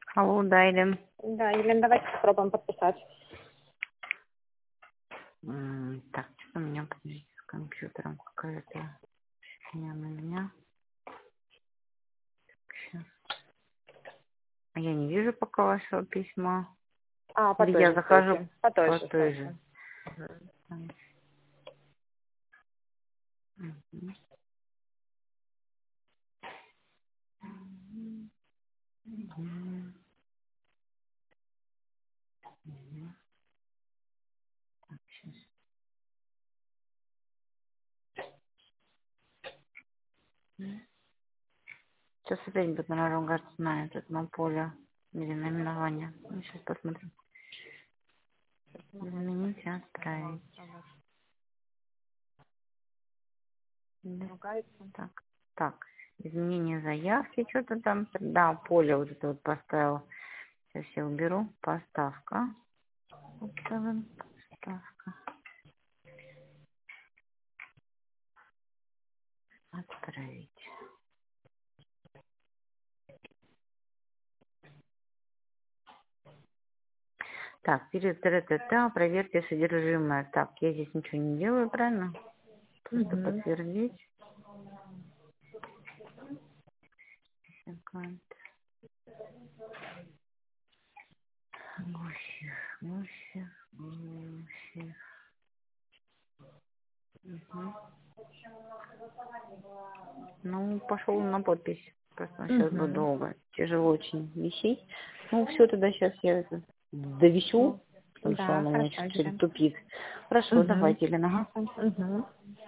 Алло, да, Елена. Да, Елена, давайте попробуем подписать. Так, что у меня с компьютером какая-то фигня на меня. Сейчас. Я не вижу пока вашего письма. По Или той я же захожу ссылке. По той же той же. ссылке. Мгм. Мгм. Мгм. Мгм. Так, сейчас. Сейчас опять будет наругаться на поле или наименование. Ну, сейчас посмотрим. Изменить и отправить. Ругается. Так. Изменение заявки, что-то там. Да, поле вот это вот поставил. Сейчас я уберу. Поставка. Поставка. Отправить. Так, перед ТТТ, проверьте содержимое. Так, я здесь ничего не делаю, правильно? Просто подтвердить. Аккаунт. Гусев. Угу. Ну, пошел на подпись. Просто он сейчас будет долго. Тяжело очень висеть. Ну, все, тогда сейчас я это довищу, потому что Да, он у меня хорошо, чуть-чуть Елена. тупит. Хорошо, давайте, Елена. Ага.